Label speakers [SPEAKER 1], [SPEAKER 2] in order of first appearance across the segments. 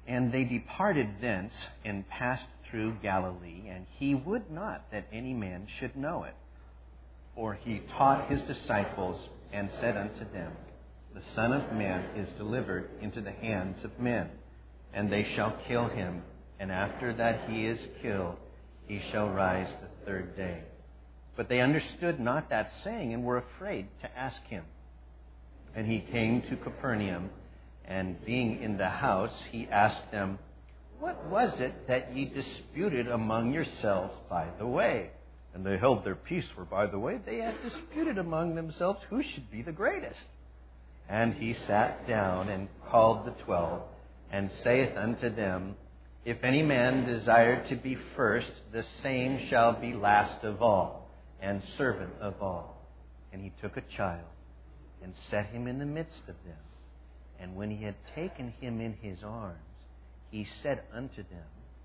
[SPEAKER 1] And they departed thence and passed through Galilee, and he would not that any man should know it. For he taught his disciples and said unto them, The Son of Man is delivered into the hands of men, and they shall kill him, and after that he is killed, he shall rise the third day. But they understood not that saying, and were afraid to ask him. And he came to Capernaum, and being in the house, he asked them, What was it that ye disputed among yourselves by the way? And they held their peace, for by the way they had disputed among themselves who should be the greatest. And he sat down and called the 12, and saith unto them, If any man desire to be first, the same shall be last of all, and servant of all. And he took a child, and set him in the midst of them. And when he had taken him in his arms, he said unto them,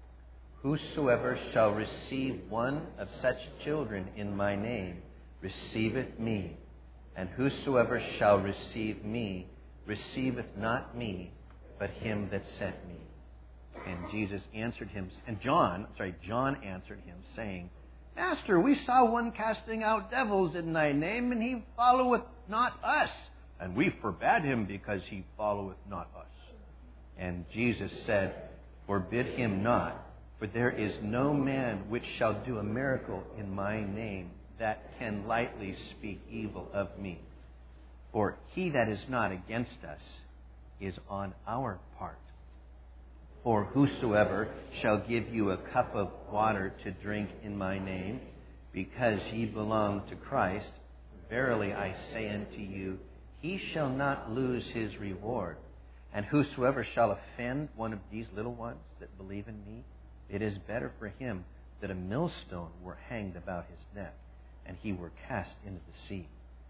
[SPEAKER 1] Whosoever shall receive one of such children in my name receiveth me, and whosoever shall receive me receiveth not me, but him that sent me. And Jesus answered him, and John answered him, saying, Master, we saw one casting out devils in thy name, and he followeth not us. And we forbade him, because he followeth not us. And Jesus said, Forbid him not, for there is no man which shall do a miracle in my name that can lightly speak evil of me. For he that is not against us is on our part. For whosoever shall give you a cup of water to drink in my name, because ye belong to Christ, verily I say unto you, he shall not lose his reward. And whosoever shall offend one of these little ones that believe in me, it is better for him that a millstone were hanged about his neck, and he were cast into the sea.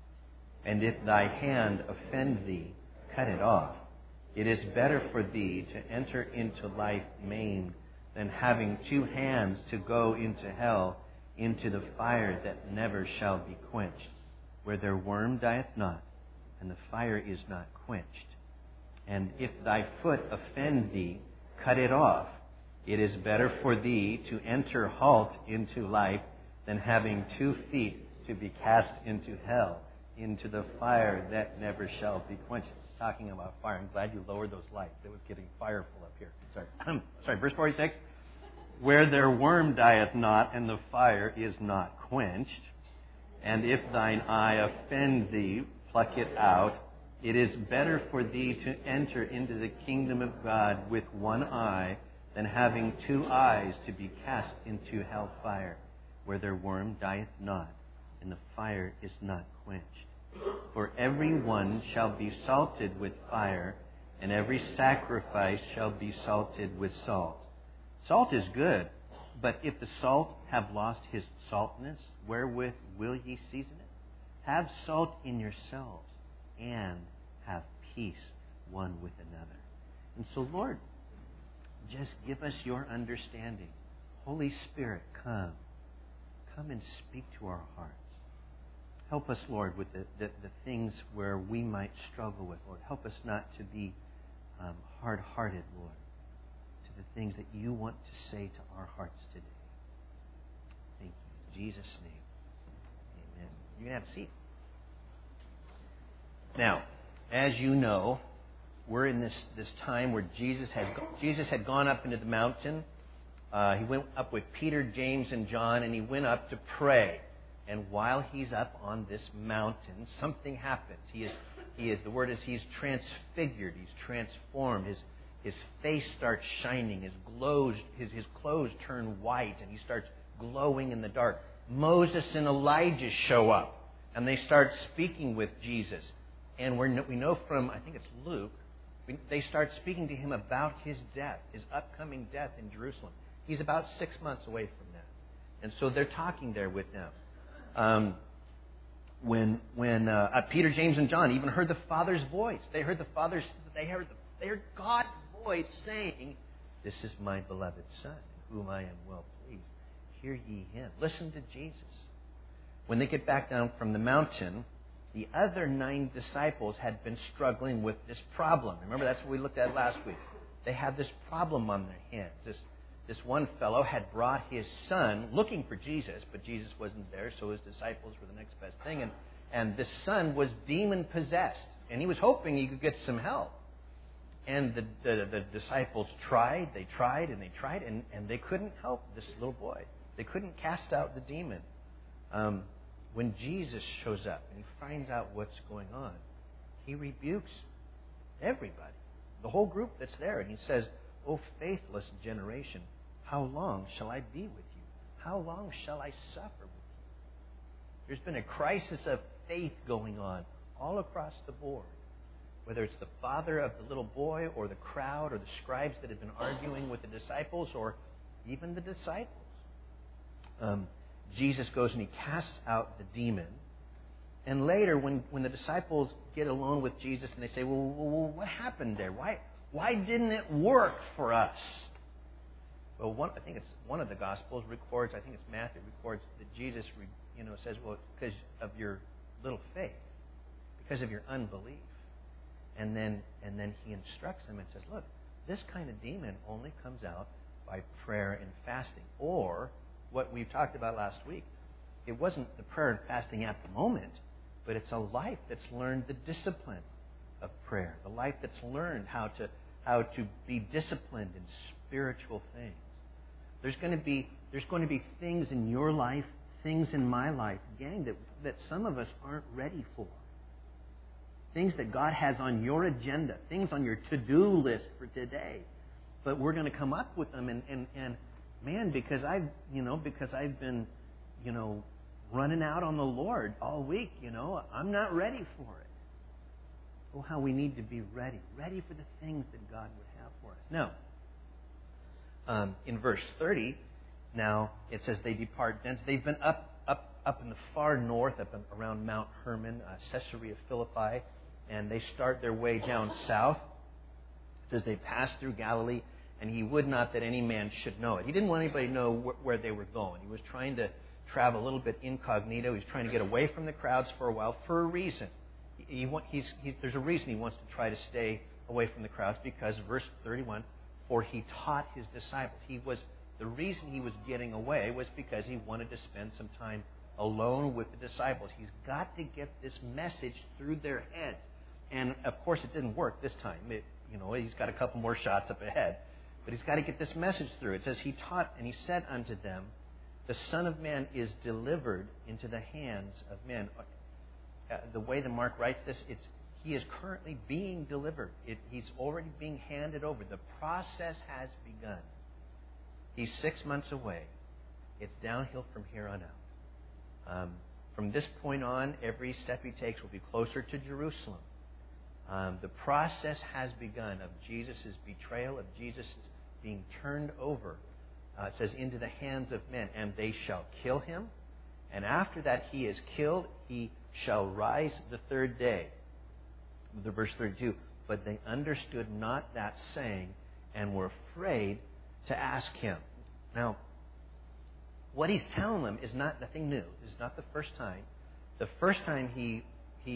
[SPEAKER 1] And if thy hand offend thee, cut it off. It is better for thee to enter into life maimed, than having two hands to go into hell, into the fire that never shall be quenched, where their worm dieth not, and the fire is not quenched. And if thy foot offend thee, cut it off. It is better for thee to enter halt into life, than having 2 feet to be cast into hell, into the fire that never shall be quenched. Talking about fire. I'm glad you lowered those lights. It was getting fireful up here. Sorry, verse 46. Where their worm dieth not, and the fire is not quenched. And if thine eye offend thee, pluck it out. It is better for thee to enter into the kingdom of God with one eye, than having 2 eyes to be cast into hellfire, where their worm dieth not, and the fire is not quenched. For every one shall be salted with fire, and every sacrifice shall be salted with salt. Salt is good, but if the salt have lost his saltness, wherewith will ye season it? Have salt in yourselves, and have peace one with another. And so, Lord, just give us your understanding. Holy Spirit, come. Come and speak to our hearts. Help us, Lord, with the things where we might struggle with, Lord. Help us not to be hard-hearted, Lord, to the things that you want to say to our hearts today. Thank you. In Jesus' name, amen. You can have a seat. Now, as you know, we're in this time where Jesus had gone up into the mountain. He went up with Peter, James, and John, and he went up to pray. And while he's up on this mountain, something happens. The word is he's transfigured. He's transformed. His face starts shining. His clothes turn white, and he starts glowing in the dark. Moses and Elijah show up, and they start speaking with Jesus. And we know from, I think it's Luke, they start speaking to him about his death, his upcoming death in Jerusalem. He's about 6 months away from that. And so they're talking there with them. When Peter, James, and John even heard the Father's voice, they heard God's voice saying, "This is my beloved Son, in whom I am well pleased. Hear ye him." Listen to Jesus. When they get back down from the mountain, the other 9 disciples had been struggling with this problem. Remember, that's what we looked at last week. they have this problem on their hands. This one fellow had brought his son looking for Jesus, but Jesus wasn't there, so his disciples were the next best thing. And this son was demon-possessed, and he was hoping he could get some help. And the disciples tried, and they couldn't help this little boy. They couldn't cast out the demon. When Jesus shows up and he finds out what's going on, he rebukes everybody, the whole group that's there, and he says, "O faithless generation, how long shall I be with you? How long shall I suffer with you?" There's been a crisis of faith going on all across the board, whether it's the father of the little boy or the crowd or the scribes that have been arguing with the disciples or even the disciples. Jesus goes and he casts out the demon. And later, when the disciples get alone with Jesus and they say, well, what happened there? Why didn't it work for us? Well, I think it's one of the Gospels records, I think it's Matthew, records that Jesus says, well, because of your little faith, because of your unbelief. And then he instructs them and says, look, this kind of demon only comes out by prayer and fasting. Or, what we've talked about last week, it wasn't the prayer and fasting at the moment, but it's a life that's learned the discipline of prayer, the life that's learned how to be disciplined in spiritual things. There's going to be things in your life, things in my life, gang, that some of us aren't ready for. Things that God has on your agenda, things on your to-do list for today. But we're going to come up with them and man, because I've been, running out on the Lord all week, I'm not ready for it. Oh, how we need to be ready for the things that God would have for us. Now, in verse 30, now it says they depart thence. They've been up in the far north, around Mount Hermon, Caesarea Philippi, and they start their way down south. It says they passed through Galilee, and he would not that any man should know it. He didn't want anybody to know where they were going. He was trying to travel a little bit incognito. He's trying to get away from the crowds for a while for a reason. There's a reason he wants to try to stay away from the crowds, because verse 31, for he taught his disciples. The reason he was getting away was because he wanted to spend some time alone with the disciples. He's got to get this message through their heads. And, of course, it didn't work this time. He's got a couple more shots up ahead. But he's got to get this message through. It says, he taught, and he said unto them, the Son of Man is delivered into the hands of men. The way the Mark writes this, he is currently being delivered. He's already being handed over. The process has begun. He's 6 months away. It's downhill from here on out. From this point on, every step he takes will be closer to Jerusalem. The process has begun of Jesus' betrayal, of Jesus being turned over. It says, into the hands of men, and they shall kill him. And after that he is killed, he shall rise the third day. The verse 32, but they understood not that saying, and were afraid to ask him. Now, what he's telling them is nothing new. It's not the first time. The first time he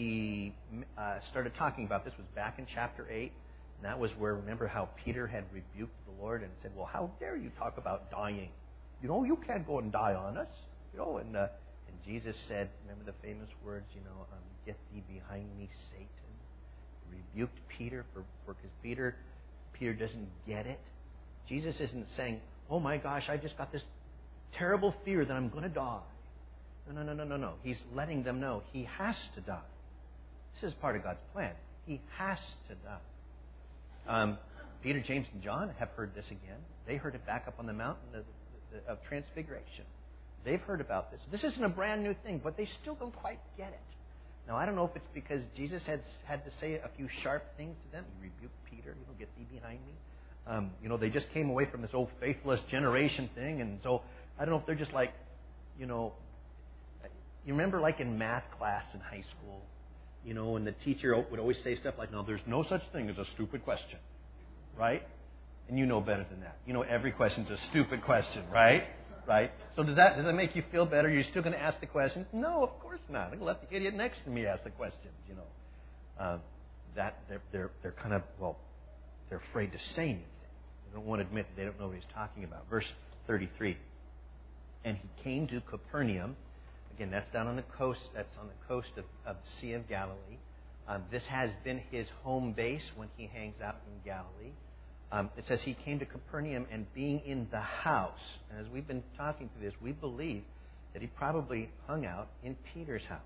[SPEAKER 1] started talking about this was back in chapter 8. And that was where, remember how Peter had rebuked the Lord and said, well, how dare you talk about dying? You can't go and die on us. And Jesus said, remember the famous words, get thee behind me, Satan. He rebuked Peter because Peter doesn't get it. Jesus isn't saying, oh my gosh, I just got this terrible fear that I'm going to die. No. He's letting them know he has to die. This is part of God's plan. He has to die. Peter, James, and John have heard this again. They heard it back up on the mountain of Transfiguration. They've heard about this. This isn't a brand new thing, but they still don't quite get it. Now, I don't know if it's because Jesus had to say a few sharp things to them. He rebuked Peter, get thee behind me. They just came away from this old faithless generation thing, and so I don't know if they're just like, you remember like in math class in high school, and the teacher would always say stuff like, no, there's no such thing as a stupid question, right? And you know better than that. Every question's a stupid question, right? Right? So does that make you feel better? You're still going to ask the questions? No, of course not. I'm going to let the idiot next to me ask the questions, That they're kind of, they're afraid to say anything. They don't want to admit that they don't know what he's talking about. Verse 33. And he came to Capernaum. Again, that's down on the coast. That's on the coast of the Sea of Galilee. This has been his home base when he hangs out in Galilee. It says he came to Capernaum, and being in the house, and as we've been talking through this, we believe that he probably hung out in Peter's house.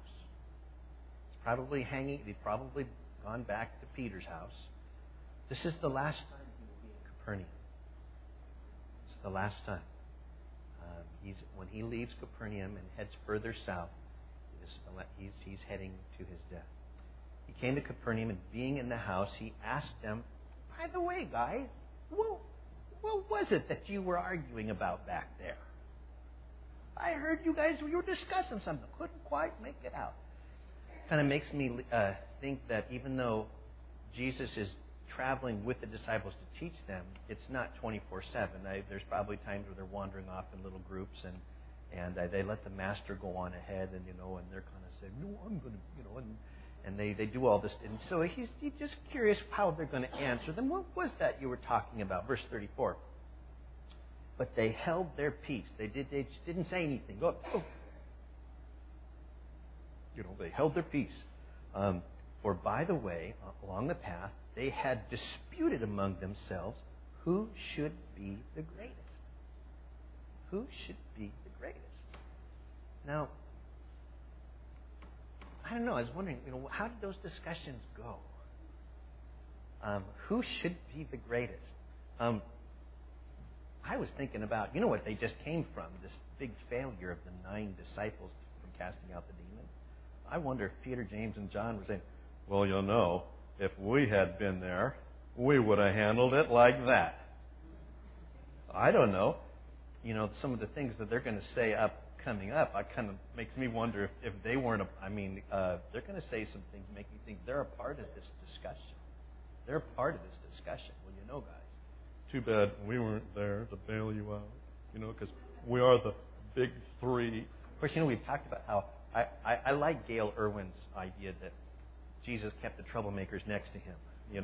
[SPEAKER 1] He'd probably gone back to Peter's house. This is the last time he will be in Capernaum. It's the last time. When he leaves Capernaum and heads further south, he's heading to his death. He came to Capernaum, and being in the house, he asked them, by the way, guys, what was it that you were arguing about back there? I heard you were discussing something. Couldn't quite make it out. Kind of makes me think that even though Jesus is traveling with the disciples to teach them, it's not 24/7. There's probably times where they're wandering off in little groups, and they let the master go on ahead, and they're kind of saying, no, I'm going to, and they do all this. And so he's just curious how they're going to answer them. What was that you were talking about? Verse 34. But they held their peace. They just didn't say anything. They held their peace. For by the way, along the path, they had disputed among themselves who should be the greatest. Who should be the greatest? Now, I don't know. I was wondering, how did those discussions go? Who should be the greatest? I was thinking about, what they just came from, this big failure of the 9 disciples from casting out the demon. I wonder if Peter, James, and John were saying, well, if we had been there, we would have handled it like that. I don't know. Some of the things that they're going to say coming up, kind of makes me wonder if they weren't, they're going to say some things make me think they're a part of this discussion. They're a part of this discussion. Well, guys, too bad we weren't there to bail you out, because we are the big 3. Of course, we've talked about how I like Gail Irwin's idea that Jesus kept the troublemakers next to him,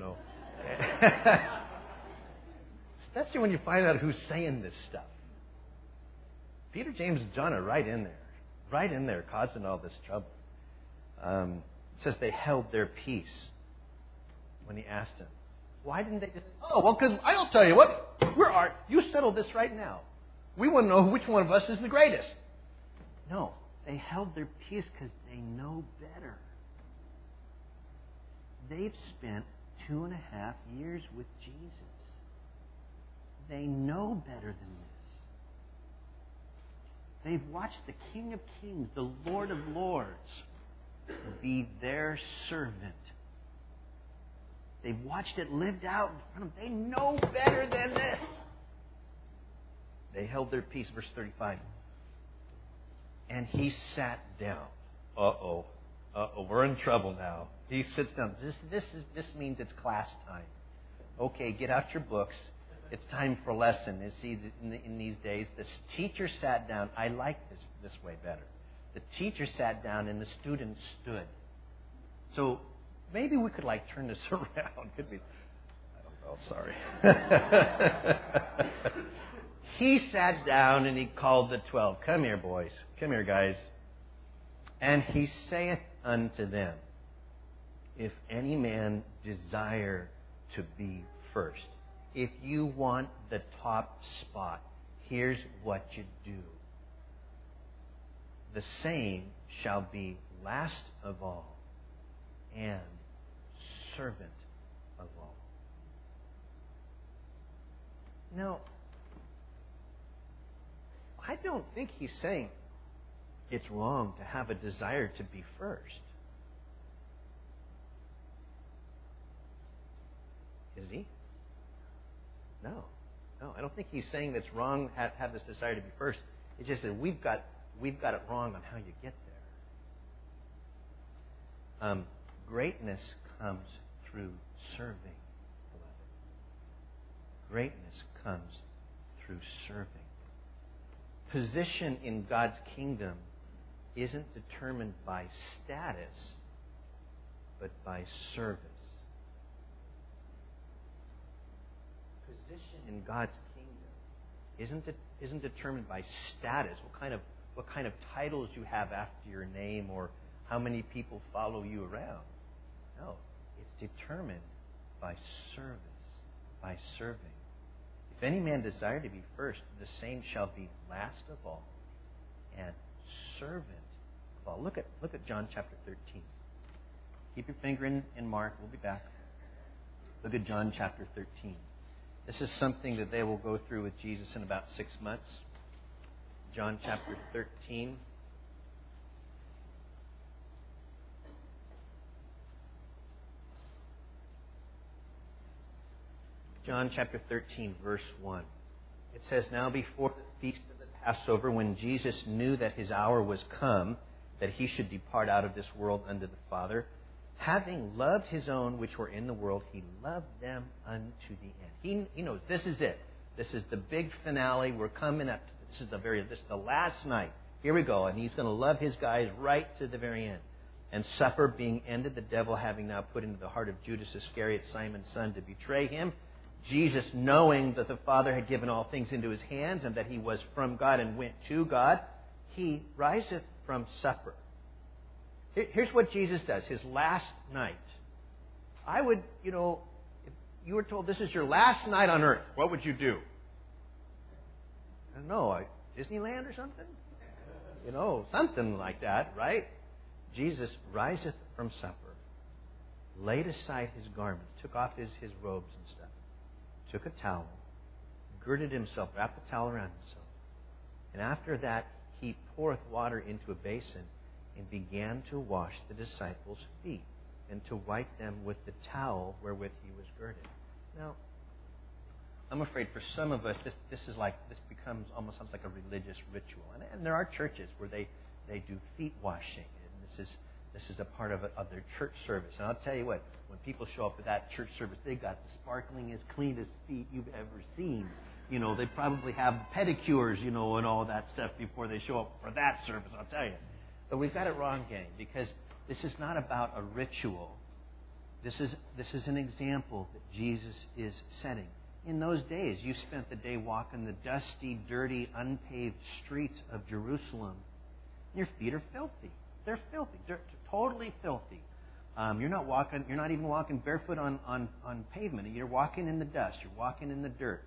[SPEAKER 1] Especially when you find out who's saying this stuff. Peter, James, and John are right in there, causing all this trouble. It says they held their peace when he asked him. Why didn't they just, because I'll tell you what, you settle this right now. We want to know which one of us is the greatest. No, they held their peace because they know better. They've spent 2.5 years with Jesus. They know better than this. They've watched the King of Kings, the Lord of Lords, be their servant. They've watched it lived out in front of them. They know better than this. They held their peace. Verse 35. And he sat down. We're in trouble now. He sits down. This means it's class time. Okay, get out your books. It's time for lesson. You see, in these days, the teacher sat down. I like this way better. The teacher sat down and the students stood. So maybe we could turn this around. Could we? I don't know. Sorry. He sat down and he called the 12. Come here, boys. Come here, guys. And he saith unto them, if any man desire to be first, if you want the top spot, here's what you do. The same shall be last of all and servant of all. Now, I don't think he's saying it's wrong to have a desire to be first. Is he? No, I don't think he's saying that's wrong to have this desire to be first. It's just that we've got it wrong on how you get there. Greatness comes through serving, beloved. Greatness comes through serving. Position in God's kingdom isn't determined by status, but by service. position in God's kingdom isn't determined by status, what kind of titles you have after your name, or how many people follow you around. No, it's determined by service, by serving. If any man desire to be first, the same shall be last of all and servant of all. Look at John chapter 13. Keep your finger in Mark. We'll be back. Look at John chapter 13. This is something that they will go through with Jesus in about 6 months. John chapter 13. John chapter 13, verse 1. It says, Now before the feast of the Passover, when Jesus knew that his hour was come, that he should depart out of this world unto the Father, having loved his own which were in the world, he loved them unto the end. He knows this is it. This is the big finale. We're coming up. This is the last night. Here we go. And he's going to love his guys right to the very end. And supper being ended, the devil having now put into the heart of Judas Iscariot, Simon's son, to betray him, Jesus, knowing that the Father had given all things into his hands and that he was from God and went to God, he riseth from supper. Here's what Jesus does, his last night. I would, if you were told this is your last night on earth, what would you do? I don't know, Disneyland or something? Something like that, right? Jesus riseth from supper, laid aside his garments, took off his robes and stuff, took a towel, girded himself, wrapped the towel around himself, and after that he poureth water into a basin and began to wash the disciples' feet and to wipe them with the towel wherewith he was girded. Now, I'm afraid for some of us, this becomes almost sounds like a religious ritual. And there are churches where they do feet washing, and this is a part of their church service. And I'll tell you what, when people show up at that church service, they got the sparkling, cleanest feet you've ever seen. They probably have pedicures, and all that stuff before they show up for that service, I'll tell you. But we've got it wrong, gang, because this is not about a ritual. This is an example that Jesus is setting. In those days, you spent the day walking the dusty, dirty, unpaved streets of Jerusalem. Your feet are filthy. They're filthy. They're totally filthy. You're not even walking barefoot on pavement. You're walking in the dust. You're walking in the dirt.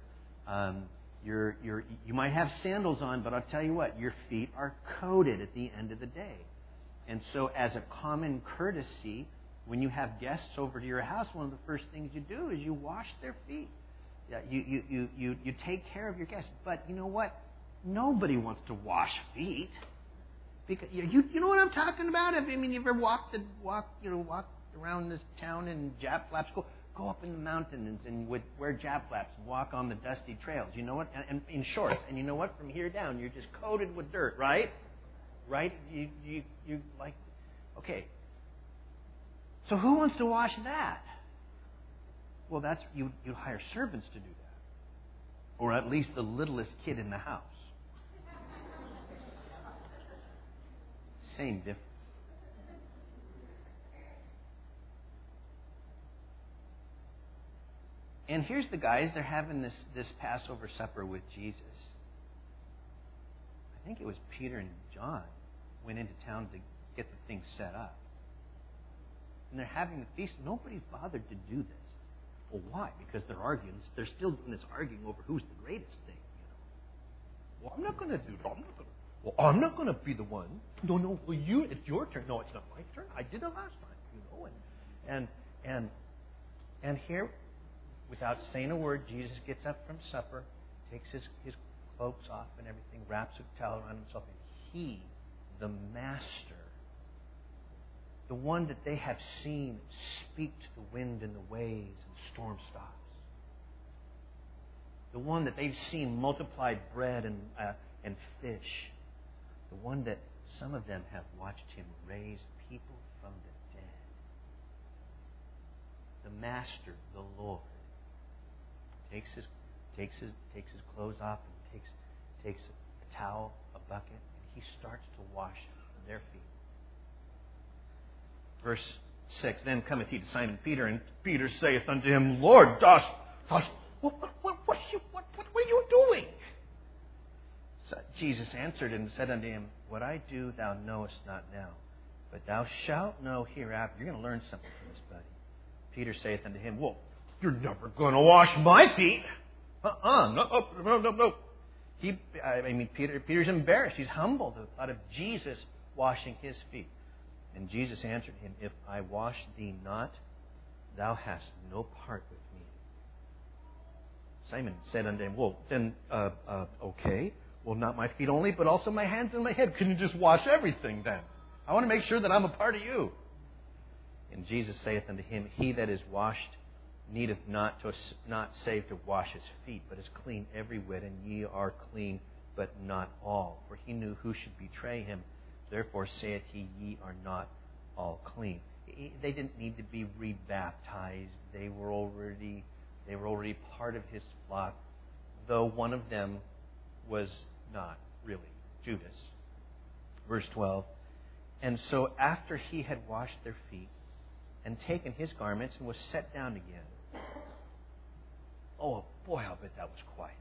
[SPEAKER 1] You might have sandals on, but I'll tell you what, your feet are coated at the end of the day. And so as a common courtesy, when you have guests over to your house, one of the first things you do is you wash their feet. You take care of your guests. But you know what? Nobody wants to wash feet. Because you know what I'm talking about? I mean, you ever walked around this town in jab flaps? Go up in the mountains and wear jab flaps and walk on the dusty trails. You know what? And in shorts. And you know what? From here down, you're just coated with dirt, right? Right? You like, okay. So who wants to wash that? Well, that's you hire servants to do that, or at least the littlest kid in the house. Same difference. And here's the guys, they're having this Passover supper with Jesus. I think it was Peter and John went into town to get the thing set up. And they're having the feast. Nobody's bothered to do this. Well, why? Because they're arguing. They're still doing this arguing over who's the greatest thing. Well, I'm not going to do it. I'm not going to be the one. No. Well, it's your turn. No, it's not my turn. I did it last time. And here, without saying a word, Jesus gets up from supper, takes his cloaks off and everything, wraps a towel around himself, and he, the master, the one that they have seen speak to the wind and the waves and storm stops, the one that they've seen multiplied bread and fish, the one that some of them have watched him raise people from the dead, the master, the Lord, takes his clothes off and takes a towel, a bucket, and he starts to wash their feet. Verse 6, Then cometh he to Simon Peter, and Peter saith unto him, Lord, what's Jesus answered and said unto him, What I do thou knowest not now, but thou shalt know hereafter. You're going to learn something from this, buddy. Peter saith unto him, Well, you're never going to wash my feet. No. Peter's embarrassed. He's humbled at the thought of Jesus washing his feet. And Jesus answered him, If I wash thee not, thou hast no part with me. Simon said unto him, Well, then, okay. Well, not my feet only, but also my hands and my head. Can you just wash everything then? I want to make sure that I'm a part of you. And Jesus saith unto him, He that is washed needeth not save to wash his feet, but is clean every whit, and ye are clean, but not all. For he knew who should betray him. Therefore saith he, Ye are not all clean. They didn't need to be rebaptized. They were already part of his flock, though one of them was not really, Judas. Verse 12. And so after he had washed their feet and taken his garments and was set down again. Oh, boy, I'll bet that was quiet.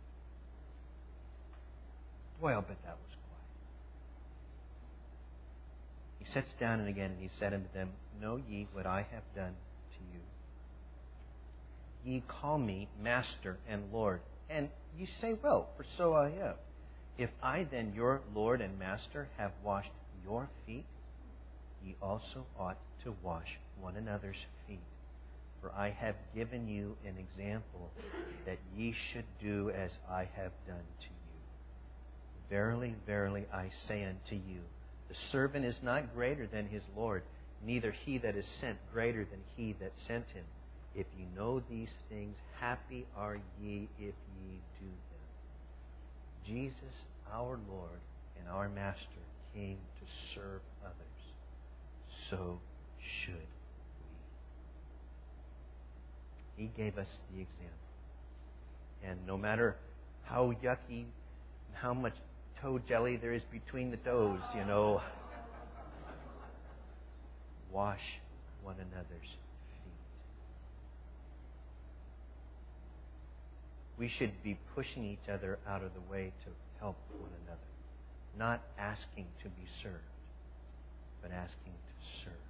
[SPEAKER 1] He sits down and again, and he said unto them, Know ye what I have done to you? Ye call me Master and Lord. And you say, Well, for so I am. If I then, your Lord and Master, have washed your feet, ye also ought to wash one another's feet. For I have given you an example that ye should do as I have done to you. Verily, verily, I say unto you, the servant is not greater than his Lord, neither he that is sent greater than he that sent him. If ye know these things, happy are ye if ye do them. Jesus, our Lord and our Master, came to serve others. So should we. He gave us the example. And no matter how yucky, how much toe jelly there is between the toes, wash one another's feet. We should be pushing each other out of the way to help one another. Not asking to be served, but asking to serve.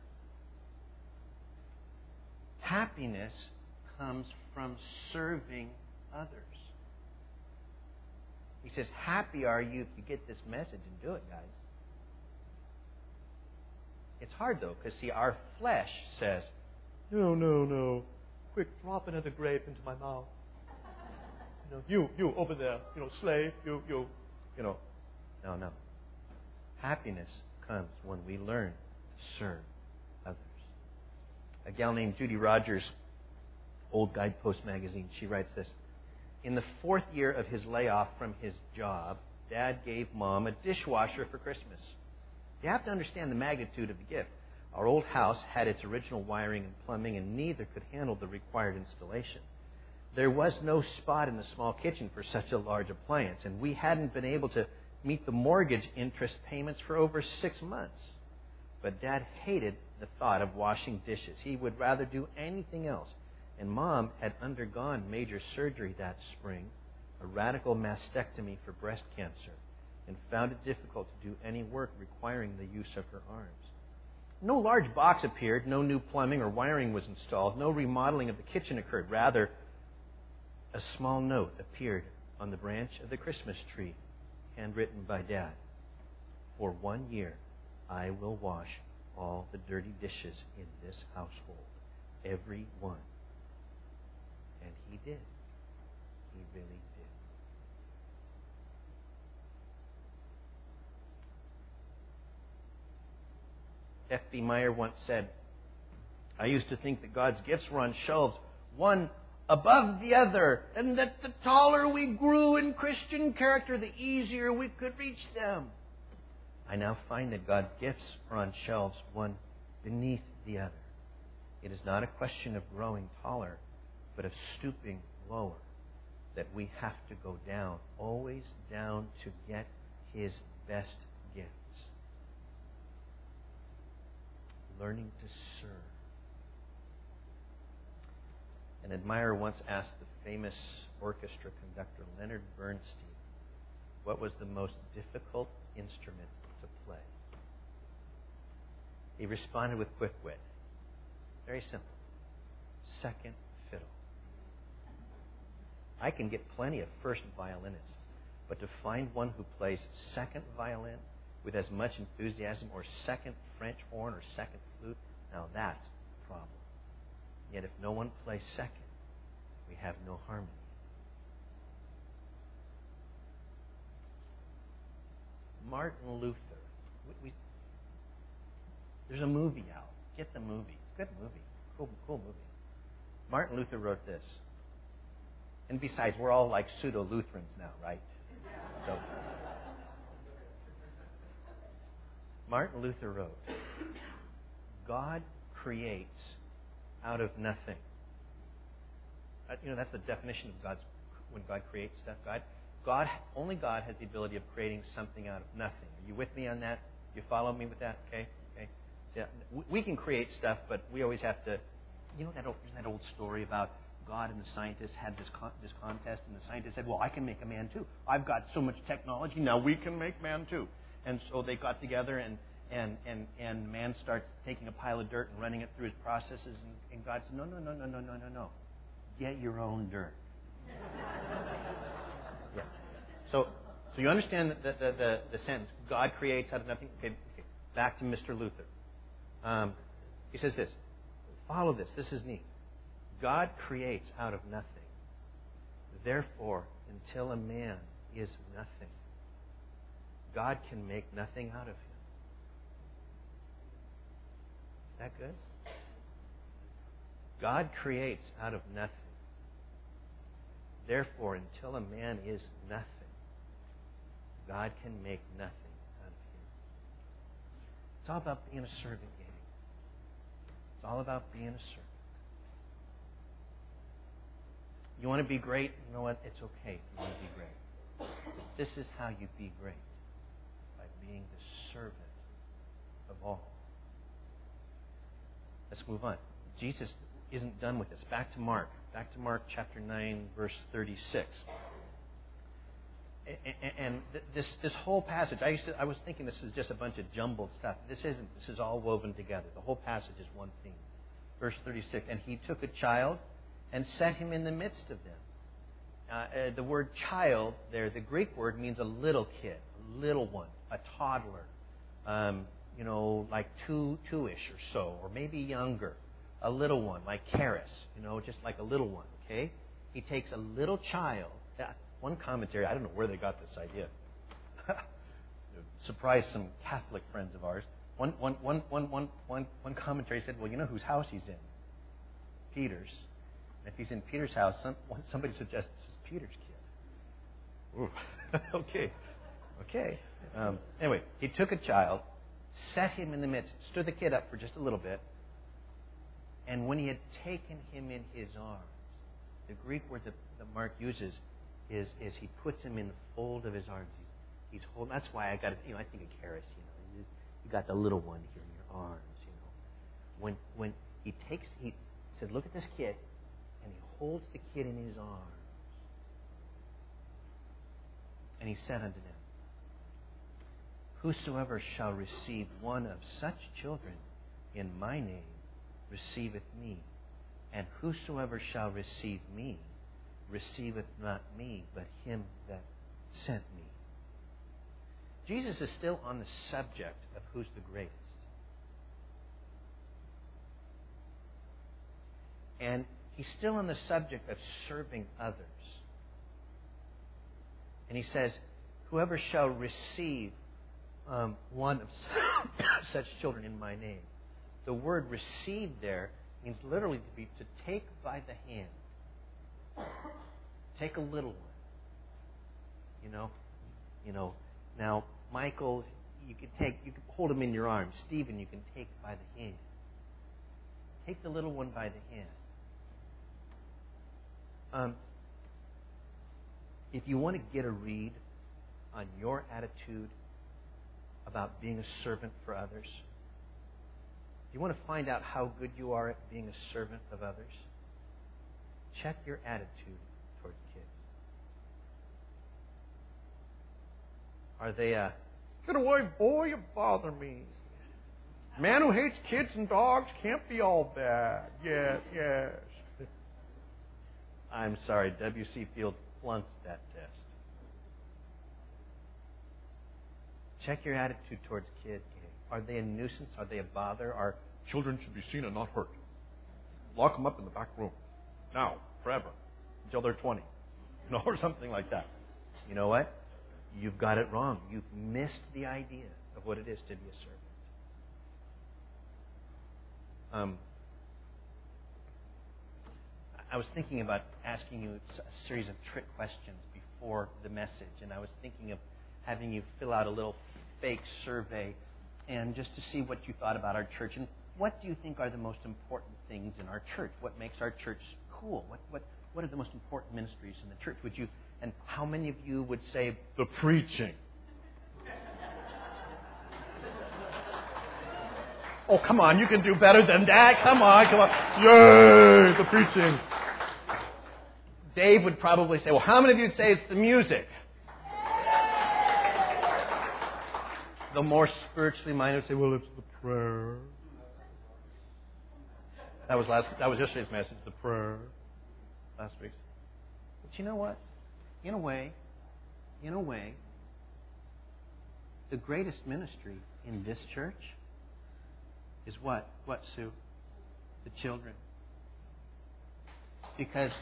[SPEAKER 1] Happiness comes from serving others. He says, happy are you if you get this message and do it, guys. It's hard, though, because, see, our flesh says, No. Quick, drop another grape into my mouth. You over there, slave, you. No. Happiness comes when we learn to serve others. A gal named Judy Rogers, Old Guidepost magazine, she writes this. In the 4th year of his layoff from his job, Dad gave Mom a dishwasher for Christmas. You have to understand the magnitude of the gift. Our old house had its original wiring and plumbing, and neither could handle the required installation. There was no spot in the small kitchen for such a large appliance, and we hadn't been able to meet the mortgage interest payments for over 6 months. But Dad hated the thought of washing dishes. He would rather do anything else. And Mom had undergone major surgery that spring, a radical mastectomy for breast cancer, and found it difficult to do any work requiring the use of her arms. No large box appeared, no new plumbing or wiring was installed, no remodeling of the kitchen occurred. Rather, a small note appeared on the branch of the Christmas tree, handwritten by Dad. For 1 year, I will wash all the dirty dishes in this household, every one. And he did. He really did. F.B. Meyer once said, I used to think that God's gifts were on shelves, one above the other, and that the taller we grew in Christian character, the easier we could reach them. I now find that God's gifts are on shelves, one beneath the other. It is not a question of growing taller, but of stooping lower, that we have to go down, always down to get His best gifts. Learning to serve. An admirer once asked the famous orchestra conductor Leonard Bernstein, what was the most difficult instrument to play? He responded with quick wit. Very simple. Second fiddle. I can get plenty of first violinists, but to find one who plays second violin with as much enthusiasm, or second French horn, or second flute, now that's a problem. Yet if no one plays second, we have no harmony. Martin Luther. There's a movie out. Get the movie. It's a good movie. Cool movie. Martin Luther wrote this. And besides, we're all like pseudo-Lutherans now, right? So, Martin Luther wrote, God creates out of nothing. That's the definition of God's, when God creates stuff. Only God has the ability of creating something out of nothing. Are you with me on that? You follow me with that? Okay. Yeah, we can create stuff, but we always have to. There's that old story about God and the scientists had this contest, and the scientist said, "Well, I can make a man too. I've got so much technology now. We can make man too." And so they got together, and man starts taking a pile of dirt and running it through his processes, and God said, "No. Get your own dirt." Yeah. So you understand the sentence. God creates out of nothing. Okay. Back to Mr. Luther. He says this. Follow this. This is neat. God creates out of nothing. Therefore, until a man is nothing, God can make nothing out of him. Is that good? God creates out of nothing. Therefore, until a man is nothing, God can make nothing out of him. It's all about being a servant, gang. It's all about being a servant. You want to be great? You know what? It's okay if you want to be great. This is how you be great. By being the servant of all. Let's move on. Jesus isn't done with this. Back to Mark. Back to Mark chapter 9, verse 36. And this whole passage, I was thinking this is just a bunch of jumbled stuff. This isn't. This is all woven together. The whole passage is one theme. Verse 36, and he took a child and set him in the midst of them. The word child there, the Greek word means a little kid, a little one, a toddler, like two-ish or so, or maybe younger. A little one, like Karis, just like a little one, okay? He takes a little child. One commentary, I don't know where they got this idea. Surprised some Catholic friends of ours. One commentary said, well, you know whose house he's in? Peter's. And if he's in Peter's house, somebody suggests this is Peter's kid. Ooh. Okay. Anyway, he took a child, set him in the midst, stood the kid up for just a little bit, and when he had taken him in his arms, the Greek word that Mark uses is he puts him in the fold of his arms. He's holding. That's why I got I think of Karis. You got the little one here in your arms. When he said, look at this kid, and he holds the kid in his arms, and he said unto them, whosoever shall receive one of such children in my name receiveth me, and whosoever shall receive me receiveth not me, but him that sent me. Jesus is still on the subject of who's the greatest. And he's still on the subject of serving others. And he says, whoever shall receive one of such children in my name. The word receive there means literally to take by the hand. Take a little one. Now Michael, you can hold him in your arms. Stephen, you can take by the hand. Take the little one by the hand. If you want to get a read on your attitude about being a servant for others, if you want to find out how good you are at being a servant of others, check your attitude toward kids. Are they
[SPEAKER 2] Get away, boy, you bother me. Man who hates kids and dogs can't be all bad. Yes, yes.
[SPEAKER 1] I'm sorry, W.C. Fields flunked that test. Check your attitude towards kids. Are they a nuisance? Are they a bother? Are
[SPEAKER 2] children should be seen and not hurt. Lock them up in the back room. Now, forever. Until they're 20. Or something like that.
[SPEAKER 1] You know what? You've got it wrong. You've missed the idea of what it is to be a servant. I was thinking about asking you a series of trick questions before the message, and I was thinking of having you fill out a little fake survey and just to see what you thought about our church and what do you think are the most important things in our church? What makes our church cool? What are the most important ministries in the church? And how many of you would say
[SPEAKER 2] the preaching? Oh, come on, you can do better than that. Come on. Yay, the preaching.
[SPEAKER 1] Dave would probably say, well, how many of you would say it's the music? The more spiritually minded would say, well, it's the prayer. That was yesterday's message, the prayer. Last week's. But you know what? In a way, the greatest ministry in this church is what? What, Sue? The children. Because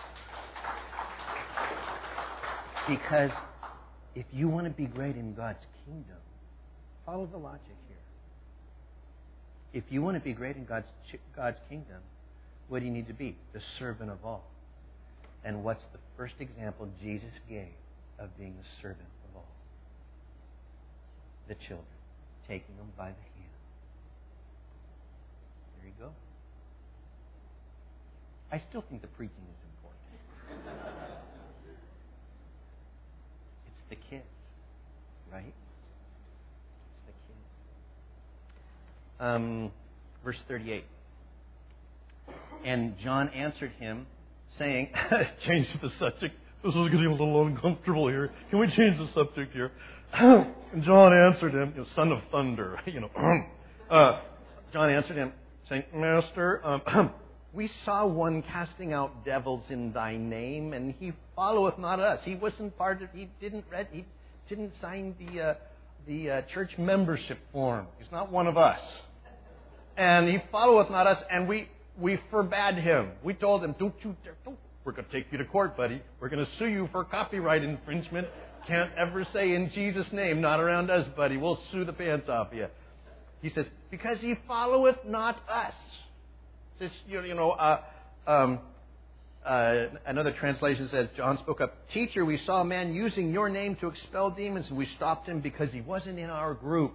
[SPEAKER 1] if you want to be great in God's kingdom, follow the logic here. If you want to be great in God's kingdom, what do you need to be? The servant of all. And what's the first example Jesus gave of being the servant of all? The children, taking them by the hand. There you go. I still think the preaching is important. It's the kids, right? It's the kids. Verse 38. And John answered him, saying,
[SPEAKER 2] change the subject. This is getting a little uncomfortable here. Can we change the subject here? And John answered him, son of thunder,
[SPEAKER 1] John answered him, saying, Master, we saw one casting out devils in thy name, and he followeth not us. He wasn't part of, he didn't sign the church membership form. He's not one of us. And he followeth not us, and we forbade him. We told him, don't. We're going to take you to court, buddy. We're going to sue you for copyright infringement. Can't ever say in Jesus' name, not around us, buddy. We'll sue the pants off you. He says, because he followeth not us. This, another translation says, John spoke up, Teacher, we saw a man using your name to expel demons, and we stopped him because he wasn't in our group.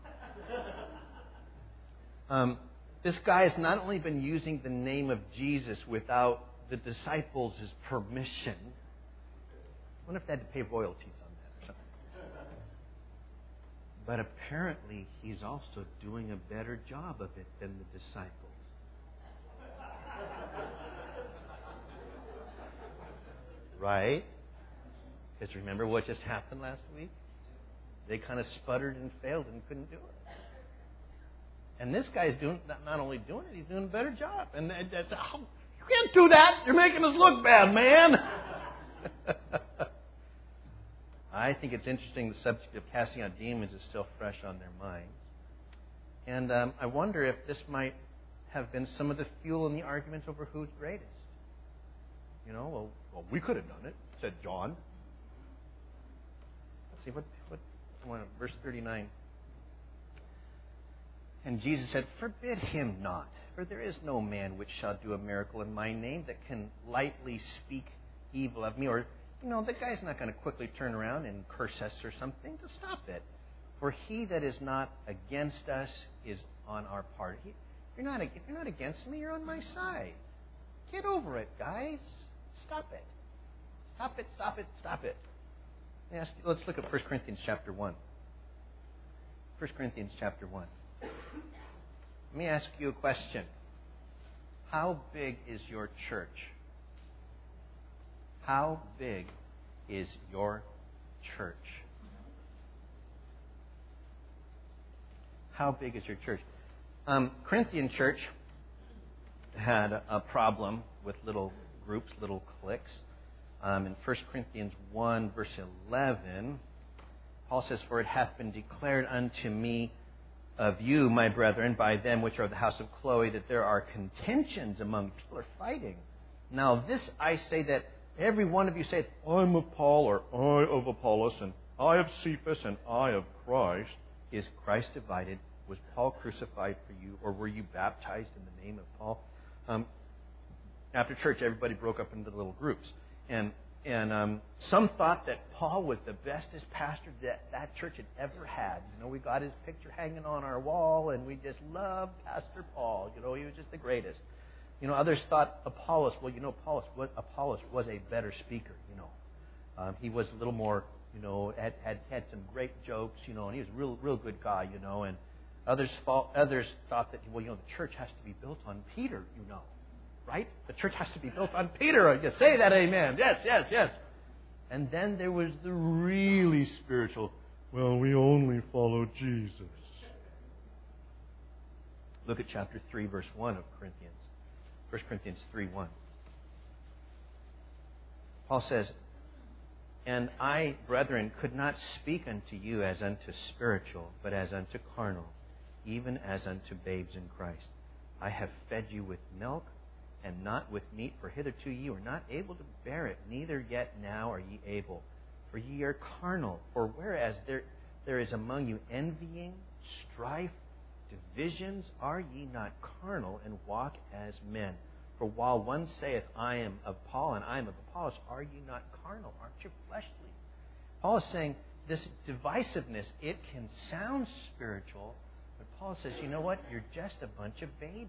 [SPEAKER 1] This guy has not only been using the name of Jesus without the disciples' permission. I wonder if they had to pay royalties on that or something. But apparently, he's also doing a better job of it than the disciples. Right? Because remember what just happened last week? They kind of sputtered and failed and couldn't do it. And this guy's not only doing it, he's doing a better job. And that's, you can't do that. You're making us look bad, man. I think it's interesting the subject of casting out demons is still fresh on their minds. And I wonder if this might have been some of the fuel in the argument over who's greatest. Well, we could have done it, said John. Let's see, verse 39. And Jesus said, Forbid him not, for there is no man which shall do a miracle in my name that can lightly speak evil of me. Or, the guy's not going to quickly turn around and curse us or something. To stop it. For he that is not against us is on our part. If you're not against me, you're on my side. Get over it, guys. Stop it. Stop it, stop it, stop it. Let's look at 1 Corinthians chapter 1. 1 Corinthians chapter 1. Let me ask you a question. How big is your church? How big is your church? How big is your church? Corinthian church had a problem with little groups, little cliques. In 1 Corinthians 1, verse 11, Paul says, "For it hath been declared unto me of you, my brethren, by them which are of the house of Chloe, that there are contentions among people are fighting. Now this I say, that every one of you saith, I'm of Paul, or I of Apollos, and I of Cephas, and I of Christ. Is Christ divided? Was Paul crucified for you, or were you baptized in the name of Paul?" After church, everybody broke up into little groups. And some thought that Paul was the bestest pastor that church had ever had. We got his picture hanging on our wall, and we just loved Pastor Paul. He was just the greatest. Others thought Apollos. Well, Apollos was a better speaker. He was a little more. Had some great jokes. And he was a real good guy. And others thought that the church has to be built on Peter. Right? The church has to be built on Peter. You say that, amen. Yes. And then there was the really spiritual, well, we only follow Jesus. Look at chapter 3, verse 1 of Corinthians. 1 Corinthians 3:1. Paul says, "And I, brethren, could not speak unto you as unto spiritual, but as unto carnal, even as unto babes in Christ. I have fed you with milk, and not with meat, for hitherto ye were not able to bear it, neither yet now are ye able. For ye are carnal. For whereas there is among you envying, strife, divisions, are ye not carnal, and walk as men? For while one saith, I am of Paul, and I am of Apollos, are ye not carnal? Aren't you fleshly?" Paul is saying this divisiveness, it can sound spiritual, but Paul says, you know what? You're just a bunch of babies.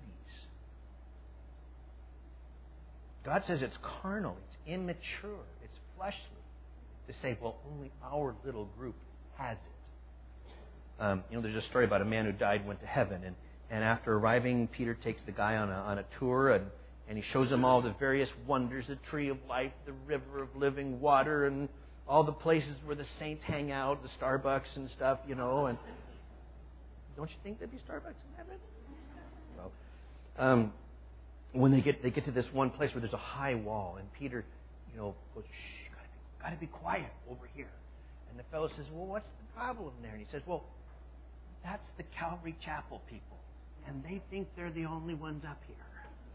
[SPEAKER 1] God says it's carnal, it's immature, it's fleshly. To say, well, only our little group has it. There's a story about a man who died and went to heaven. And after arriving, Peter takes the guy on a tour, and he shows him all the various wonders, the tree of life, the river of living water, and all the places where the saints hang out, the Starbucks and stuff, And don't you think there'd be Starbucks in heaven? Well, when they get to this one place where there's a high wall, and Peter, goes, "Shh, gotta be quiet over here." And the fellow says, "Well, what's the problem there?" And he says, "Well, that's the Calvary Chapel people, and they think they're the only ones up here."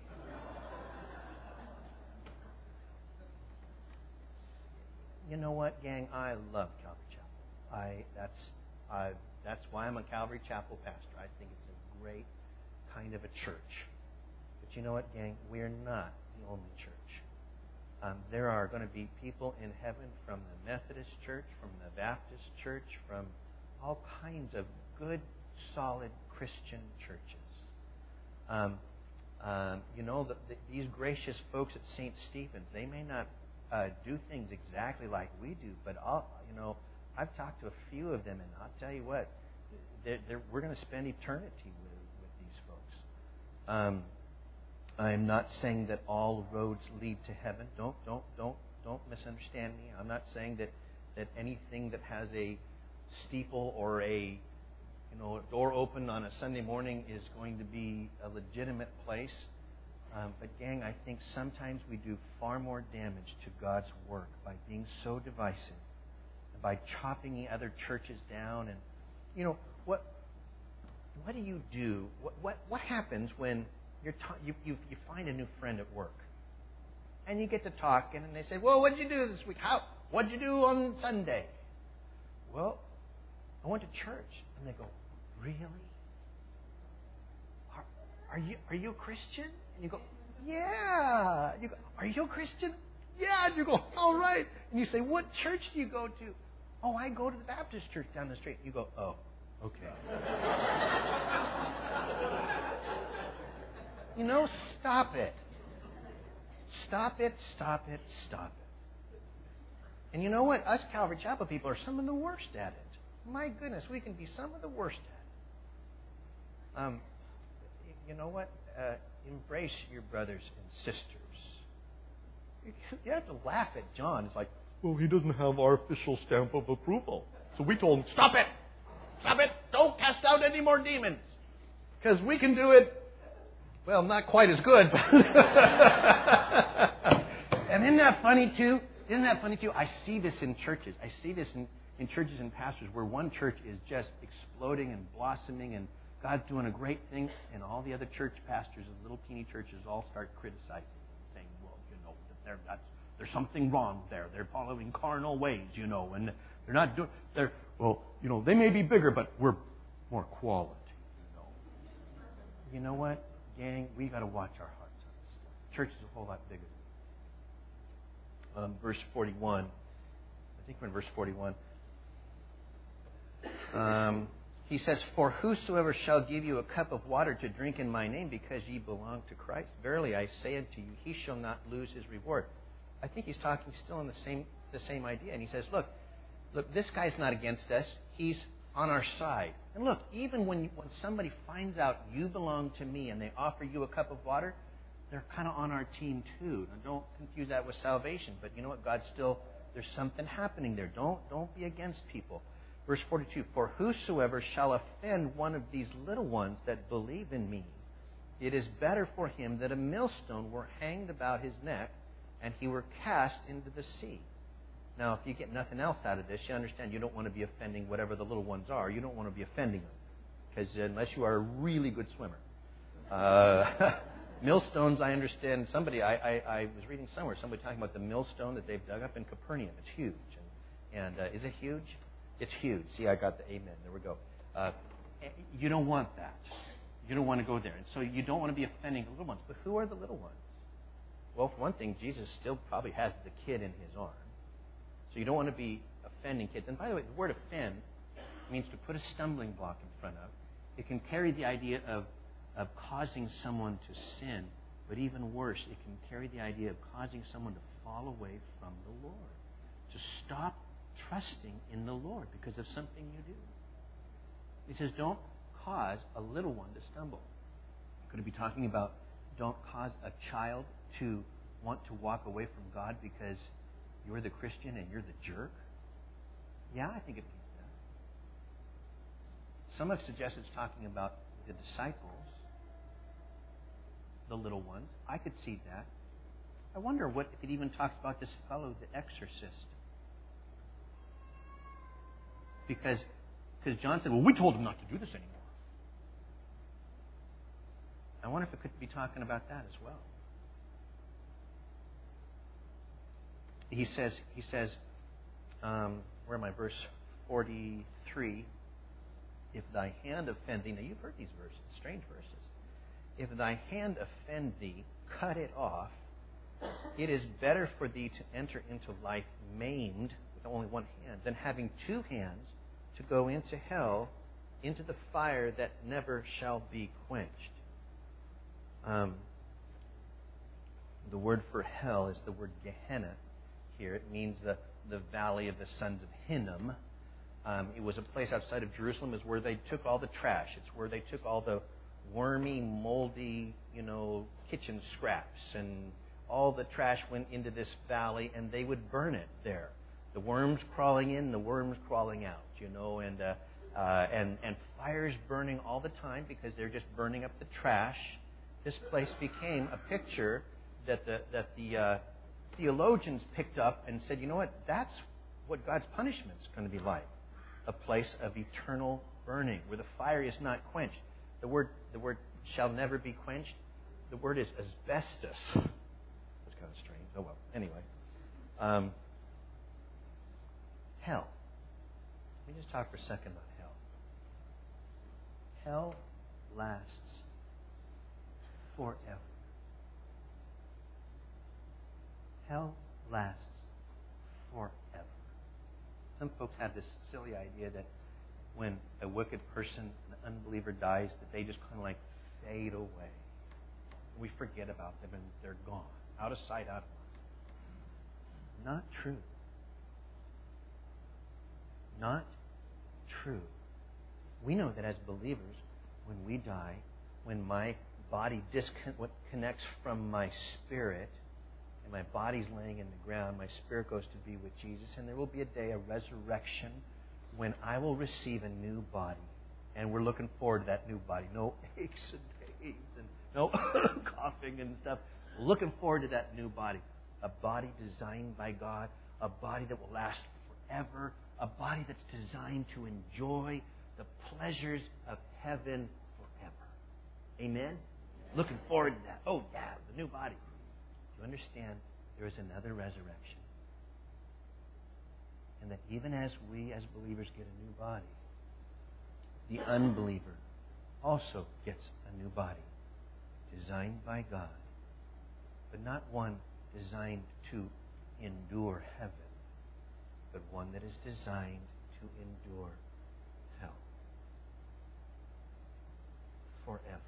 [SPEAKER 1] You know what, gang? I love Calvary Chapel. That's why I'm a Calvary Chapel pastor. I think it's a great kind of a church. But you know what, gang? We're not the only church. There are going to be people in heaven from the Methodist Church, from the Baptist Church, from all kinds of good, solid Christian churches. These gracious folks at St. Stephen's, they may not do things exactly like we do, but I've talked to a few of them, and I'll tell you what, we're going to spend eternity with these folks. I'm not saying that all roads lead to heaven. Don't misunderstand me. I'm not saying that anything that has a steeple or a door open on a Sunday morning is going to be a legitimate place. But gang, I think sometimes we do far more damage to God's work by being so divisive, and by chopping the other churches down. And what do you do? What happens when you find a new friend at work, and you get to talking, and they say, "Well, what did you do this week? What did you do on Sunday?" "Well, I went to church." And they go, "Really? Are you a Christian?" And you go, "Yeah." You go, "Are you a Christian?" "Yeah." And you go, "All right." And you say, "What church do you go to?" "Oh, I go to the Baptist church down the street." You go, "Oh, okay." Stop it. Stop it. And you know what? Us Calvary Chapel people are some of the worst at it. My goodness, we can be some of the worst at it. You know what? Embrace your brothers and sisters. You have to laugh at John. It's like, well, he doesn't have our official stamp of approval. So we told him, stop it! Stop it! don't cast out any more demons. Because we can do it, well, not quite as good. And isn't that funny too? I see this in churches. I see this in churches and pastors where one church is just exploding and blossoming and God's doing a great thing, and all the other church pastors and little teeny churches all start criticizing and saying, well, there's something wrong there. They're following carnal ways, and they're not doing, they may be bigger, but we're more quality, You know what, gang? We got to watch our hearts on this stuff. Church is a whole lot bigger. Verse 41. I think we're in verse 41. He says, "For whosoever shall give you a cup of water to drink in my name, because ye belong to Christ, verily I say unto you, he shall not lose his reward." I think he's talking still in the same idea. And he says, look, this guy's not against us. He's on our side. And look, even when somebody finds out you belong to me and they offer you a cup of water, they're kind of on our team too. Now, don't confuse that with salvation. But you know what? There's something happening there. Don't be against people. Verse 42, "For whosoever shall offend one of these little ones that believe in me, it is better for him that a millstone were hanged about his neck and he were cast into the sea." Now, if you get nothing else out of this, you understand you don't want to be offending whatever the little ones are. You don't want to be offending them. Because unless you are a really good swimmer. Millstones, I understand. I was reading somewhere, somebody talking about the millstone that they've dug up in Capernaum. It's huge. And is it huge? It's huge. See, I got the amen. There we go. You don't want that. You don't want to go there. And so you don't want to be offending the little ones. But who are the little ones? Well, for one thing, Jesus still probably has the kid in his arm. So you don't want to be offending kids. And by the way, the word offend means to put a stumbling block in front of. It can carry the idea of causing someone to sin. But even worse, it can carry the idea of causing someone to fall away from the Lord. To stop trusting in the Lord because of something you do. He says, don't cause a little one to stumble. Could it be talking about don't cause a child to want to walk away from God because you're the Christian and you're the jerk? Yeah, I think it means that. Some have suggested it's talking about the disciples, the little ones. I could see that. I wonder if it even talks about this fellow, the exorcist. Because John said, well, we told him not to do this anymore. I wonder if it could be talking about that as well. He says, where am I? Verse 43. "If thy hand offend thee," now you've heard these verses, strange verses. "If thy hand offend thee, cut it off. It is better for thee to enter into life maimed with only one hand than having two hands to go into hell, into the fire that never shall be quenched." The word for hell is the word Gehenna here. It means the valley of the sons of Hinnom. It was a place outside of Jerusalem. Is where they took all the trash. It's where they took all the wormy, moldy, kitchen scraps, and all the trash went into this valley, and they would burn it there. The worms crawling in, the worms crawling out, and fires burning all the time because they're just burning up the trash. This place became a picture that the theologians picked up and said, you know what? That's what God's punishment is going to be like. A place of eternal burning where the fire is not quenched. The word shall never be quenched. The word is asbestos. That's kind of strange. Oh well. Anyway. Hell. Let me just talk for a second about hell. Hell lasts forever. Hell lasts forever. Some folks have this silly idea that when a wicked person, an unbeliever dies, that they just kind of like fade away. We forget about them and they're gone. Out of sight, out of mind. Not true. Not true. We know that as believers, when we die, when my body disconnects from my spirit, and my body's laying in the ground, my spirit goes to be with Jesus, and there will be a day, a resurrection, when I will receive a new body. And we're looking forward to that new body. No aches and pains and no coughing and stuff. We're looking forward to that new body. A body designed by God. A body that will last forever. A body that's designed to enjoy the pleasures of heaven forever. Amen? Looking forward to that. Oh, yeah, the new body. Do you understand there is another resurrection? And that even as we as believers get a new body, the unbeliever also gets a new body, designed by God, but not one designed to endure heaven, but one that is designed to endure hell forever.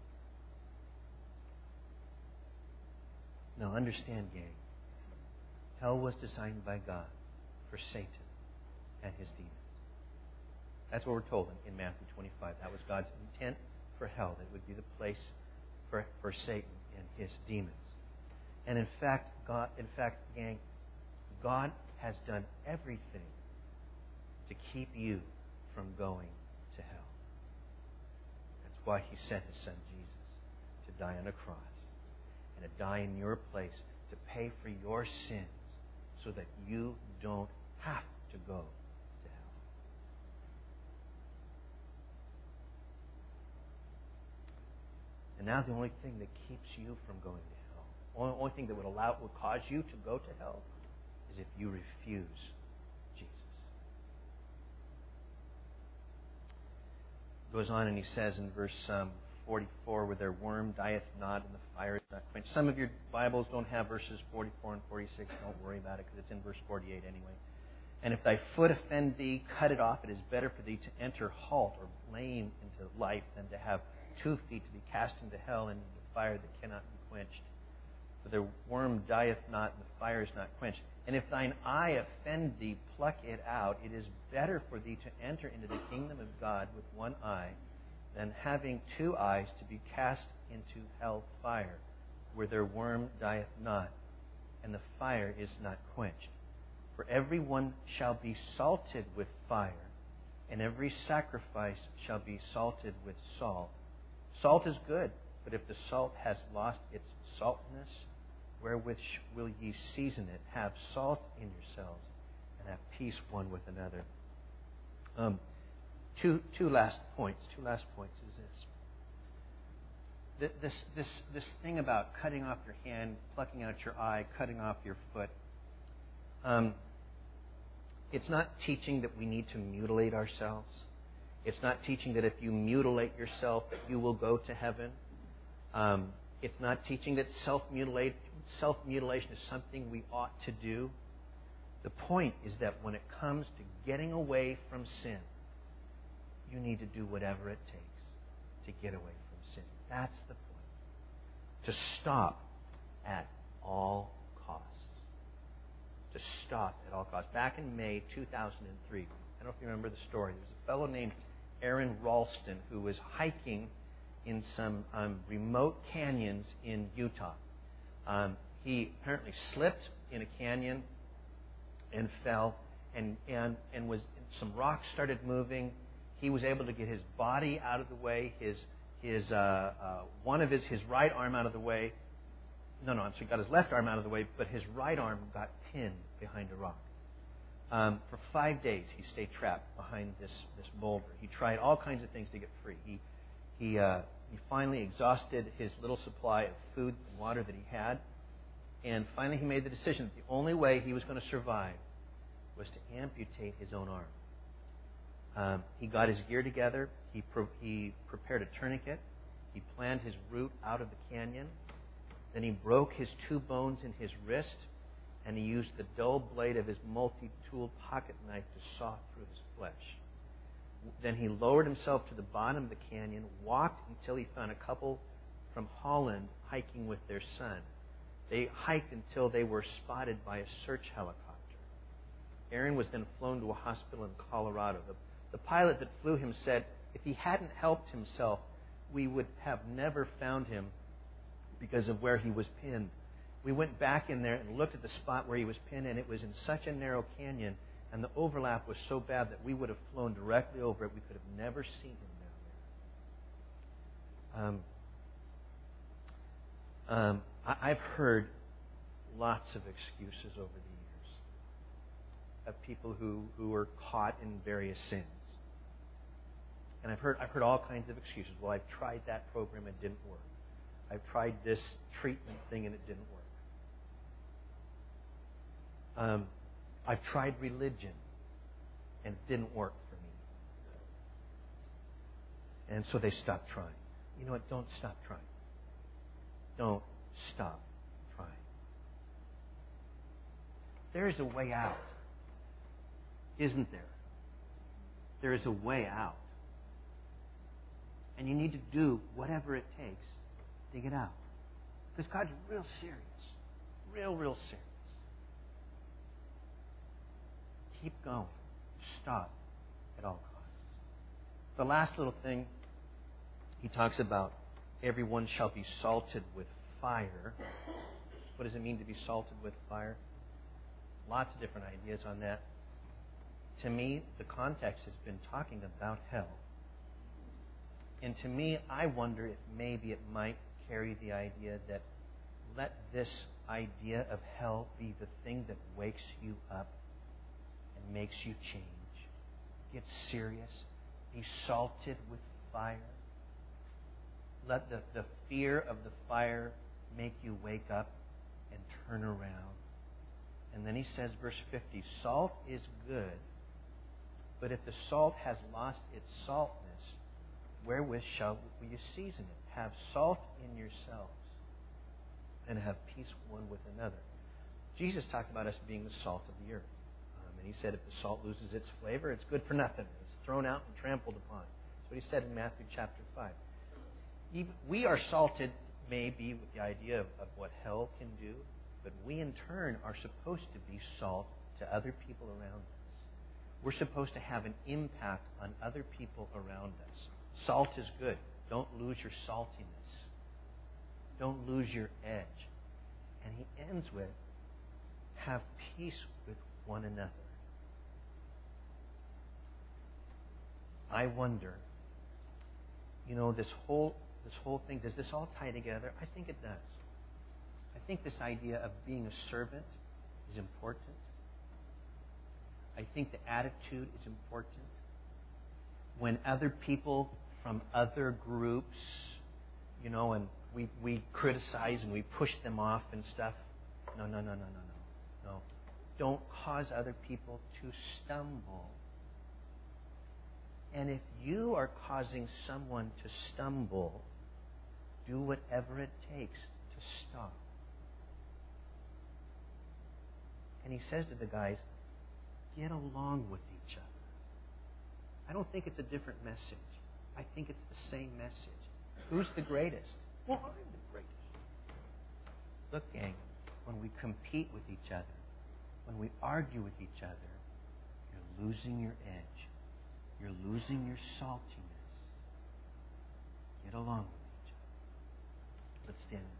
[SPEAKER 1] Now understand, gang, hell was designed by God for Satan and his demons. That's what we're told in Matthew 25. That was God's intent for hell. That it would be the place for Satan and his demons. And in fact, gang, God has done everything to keep you from going to hell. That's why He sent His Son Jesus to die on a cross and to die in your place to pay for your sins so that you don't have to go to hell. And now the only thing that keeps you from going to hell, only thing that would cause you to go to hell, is if you refuse Jesus. Goes on and he says in verse 44, where their worm dieth not and the fire is not quenched. Some of your Bibles don't have verses 44 and 46. Don't worry about it, because it's in verse 48 anyway. And if thy foot offend thee, cut it off. It is better for thee to enter halt or lame into life than to have 2 feet to be cast into hell and into fire that cannot be quenched. For the worm dieth not and the fire is not quenched. And if thine eye offend thee, pluck it out. It is better for thee to enter into the kingdom of God with one eye than having 2 eyes to be cast into hell fire, where their worm dieth not, and the fire is not quenched. For every one shall be salted with fire, and every sacrifice shall be salted with salt. Salt is good, but if the salt has lost its saltness, wherewith will ye season it? Have salt in yourselves, and have peace one with another. Two last points is this thing about cutting off your hand, plucking out your eye, cutting off your foot. It's not teaching that we need to mutilate ourselves. It's not teaching that if you mutilate yourself that you will go to heaven. It's not teaching that self-mutilation is something we ought to do. The point is that when it comes to getting away from sin, you need to do whatever it takes to get away from sin. That's the point. To stop at all costs. To stop at all costs. Back in May 2003, I don't know if you remember the story, there was a fellow named Aaron Ralston who was hiking in some remote canyons in Utah. He apparently slipped in a canyon and fell, and some rocks started moving. He was able to get his body out of the way, his right arm out of the way. So he got his left arm out of the way, but his right arm got pinned behind a rock. For 5 days, he stayed trapped behind this boulder. He tried all kinds of things to get free. He finally exhausted his little supply of food and water that he had, and finally he made the decision that the only way he was going to survive was to amputate his own arm. He got his gear together. He prepared a tourniquet. He planned his route out of the canyon. Then he broke his 2 bones in his wrist, and he used the dull blade of his multi-tool pocket knife to saw through his flesh. Then he lowered himself to the bottom of the canyon, walked until he found a couple from Holland hiking with their son. They hiked until they were spotted by a search helicopter. Aaron was then flown to a hospital in Colorado. The pilot that flew him said, if he hadn't helped himself, we would have never found him because of where he was pinned. We went back in there and looked at the spot where he was pinned, and it was in such a narrow canyon And the overlap was so bad that we would have flown directly over it. We could have never seen him down there. I've heard lots of excuses over the years of people who are caught in various sins. And I've heard all kinds of excuses. Well, I've tried that program, it didn't work. I've tried this treatment thing and it didn't work. I've tried religion and it didn't work for me. And so they stopped trying. You know what? Don't stop trying. Don't stop trying. There is a way out, isn't there? There is a way out. And you need to do whatever it takes to get out. Because God's real serious. Real serious. Keep going. Stop at all costs. The last little thing, he talks about everyone shall be salted with fire. What does it mean to be salted with fire? Lots of different ideas on that. To me, the context has been talking about hell. And to me, I wonder if maybe it might carry the idea that let this idea of hell be the thing that wakes you up and makes you change. Get serious. Be salted with fire. Let the fear of the fire make you wake up and turn around. And then he says, verse 50, salt is good, but if the salt has lost its saltness, wherewith shall you season it? Have salt in yourselves and have peace one with another. Jesus talked about us being the salt of the earth. And he said if the salt loses its flavor, it's good for nothing. It's thrown out and trampled upon. That's what he said in Matthew chapter 5. We are salted maybe with the idea of what hell can do, but we in turn are supposed to be salt to other people around us. We're supposed to have an impact on other people around us. Salt is good. Don't lose your saltiness. Don't lose your edge. And he ends with, have peace with one another. I wonder, this whole thing, does this all tie together? I think it does. I think this idea of being a servant is important. I think the attitude is important. When other people from other groups, and we criticize and we push them off and stuff. No. Don't cause other people to stumble. And if you are causing someone to stumble, do whatever it takes to stop. And he says to the guys, get along with each other. I don't think it's a different message. I think it's the same message. Who's the greatest? Well, I'm the greatest. Look, gang, when we compete with each other, when we argue with each other, you're losing your edge. You're losing your saltiness. Get along with each other. Let's stand.